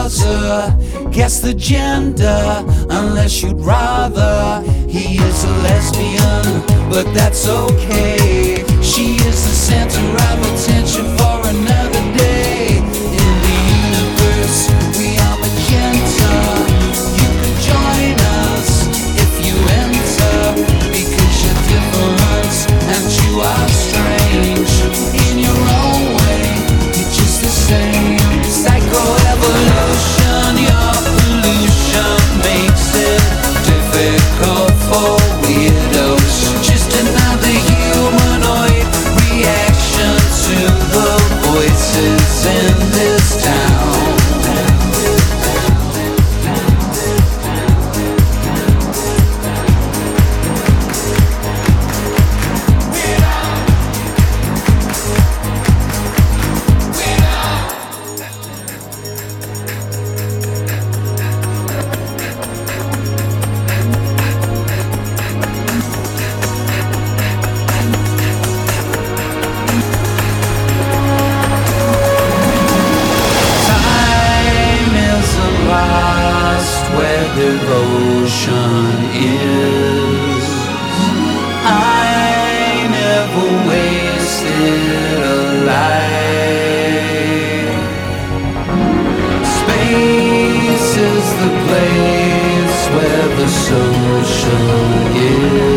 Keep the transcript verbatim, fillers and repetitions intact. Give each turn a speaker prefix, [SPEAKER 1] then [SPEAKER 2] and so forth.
[SPEAKER 1] buzzer. Guess the gender, unless you'd rather. He is a lesbian, but that's okay. She is the center of attention for another day. In the universe, we are magenta. You can join us if you enter, because you're different and you are strange. In your own way, you're just the same. Psychoevolution, your pollution makes it difficult for weirdos. Just another humanoid reaction to the voices in this town. Devotion is. I never wasted a life. Space is the place where the social is.